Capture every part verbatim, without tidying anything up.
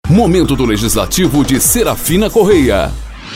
Momento do Legislativo de Serafina Correia.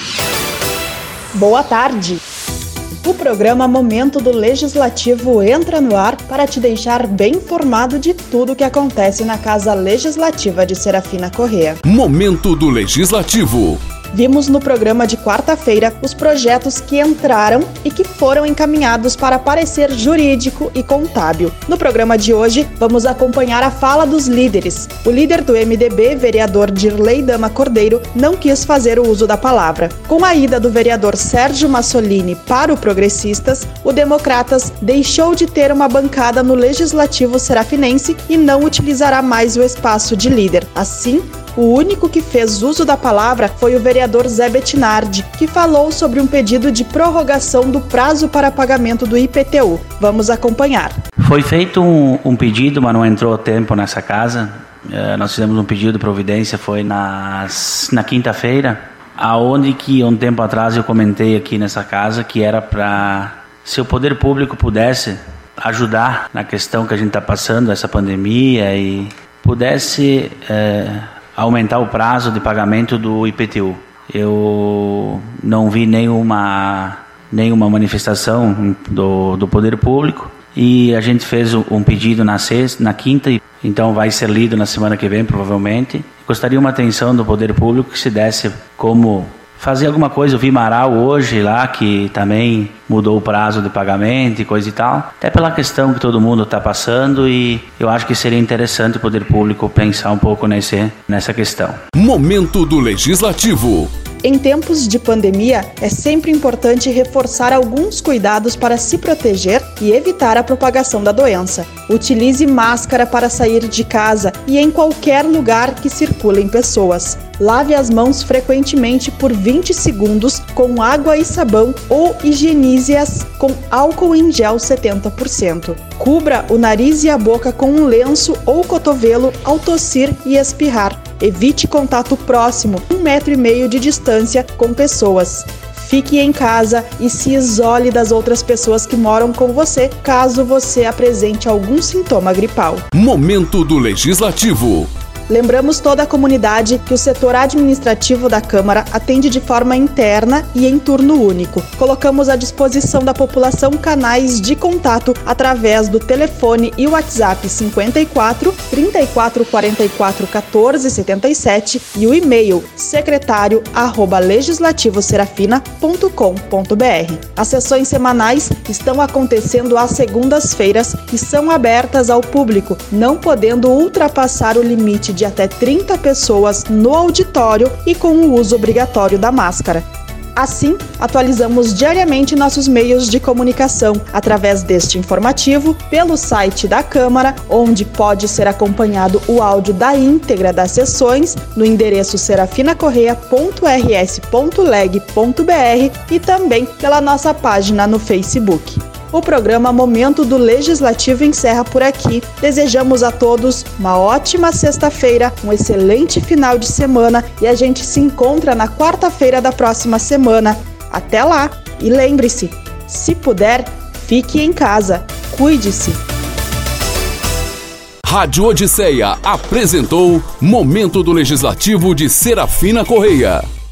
Boa tarde. O programa Momento do Legislativo entra no ar para te deixar bem informado de tudo o que acontece na Casa Legislativa de Serafina Correia. Momento do Legislativo. Vimos no programa de quarta-feira os projetos que entraram e que foram encaminhados para parecer jurídico e contábil. No programa de hoje, vamos acompanhar a fala dos líderes. O líder do M D B, vereador Dirley Dama Cordeiro, não quis fazer o uso da palavra. Com a ida do vereador Sérgio Massolini para o Progressistas, o Democratas deixou de ter uma bancada no Legislativo Serafinense e não utilizará mais o espaço de líder. Assim, o único que fez uso da palavra foi o vereador Zé Bettinardi, que falou sobre um pedido de prorrogação do prazo para pagamento do I P T U. Vamos acompanhar. Foi feito um, um pedido, mas não entrou tempo nessa casa. É, nós fizemos um pedido de providência, foi nas, na quinta-feira, aonde que um tempo atrás eu comentei aqui nessa casa que era para, se o poder público pudesse ajudar na questão que a gente está passando, essa pandemia, e pudesse... É, aumentar o prazo de pagamento do I P T U. Eu não vi nenhuma, nenhuma manifestação do, do poder público e a gente fez um pedido na sexta, na quinta, então vai ser lido na semana que vem provavelmente. Gostaria uma atenção do poder público que se desse como fazer alguma coisa. Eu vi Marau hoje lá, que também mudou o prazo de pagamento e coisa e tal, até pela questão que todo mundo está passando, e eu acho que seria interessante o poder público pensar um pouco nesse, nessa questão. Momento do Legislativo. Em tempos de pandemia, é sempre importante reforçar alguns cuidados para se proteger e evitar a propagação da doença. Utilize máscara para sair de casa e em qualquer lugar que circulem pessoas. Lave as mãos frequentemente por vinte segundos com água e sabão ou higienize-as com álcool em gel setenta por cento. Cubra o nariz e a boca com um lenço ou cotovelo ao tossir e espirrar. Evite contato próximo, um metro e meio de distância com pessoas. Fique em casa e se isole das outras pessoas que moram com você, caso você apresente algum sintoma gripal. Momento do Legislativo. Lembramos toda a comunidade que o setor administrativo da Câmara atende de forma interna e em turno único. Colocamos à disposição da população canais de contato através do telefone e WhatsApp cinquenta e quatro, trinta e quatro, quarenta e quatro, quatorze, setenta e sete e o e-mail secretário arroba legislativoserafina ponto com ponto br. As sessões semanais estão acontecendo às segundas-feiras e são abertas ao público, não podendo ultrapassar o limite de até trinta pessoas no auditório e com o uso obrigatório da máscara. Assim, atualizamos diariamente nossos meios de comunicação através deste informativo, pelo site da Câmara, onde pode ser acompanhado o áudio da íntegra das sessões no endereço serafina correia ponto r s ponto leg ponto b r e também pela nossa página no Facebook. O programa Momento do Legislativo encerra por aqui. Desejamos a todos uma ótima sexta-feira, um excelente final de semana e a gente se encontra na quarta-feira da próxima semana. Até lá! E lembre-se, se puder, fique em casa. Cuide-se! Rádio Odisseia apresentou Momento do Legislativo de Serafina Correia.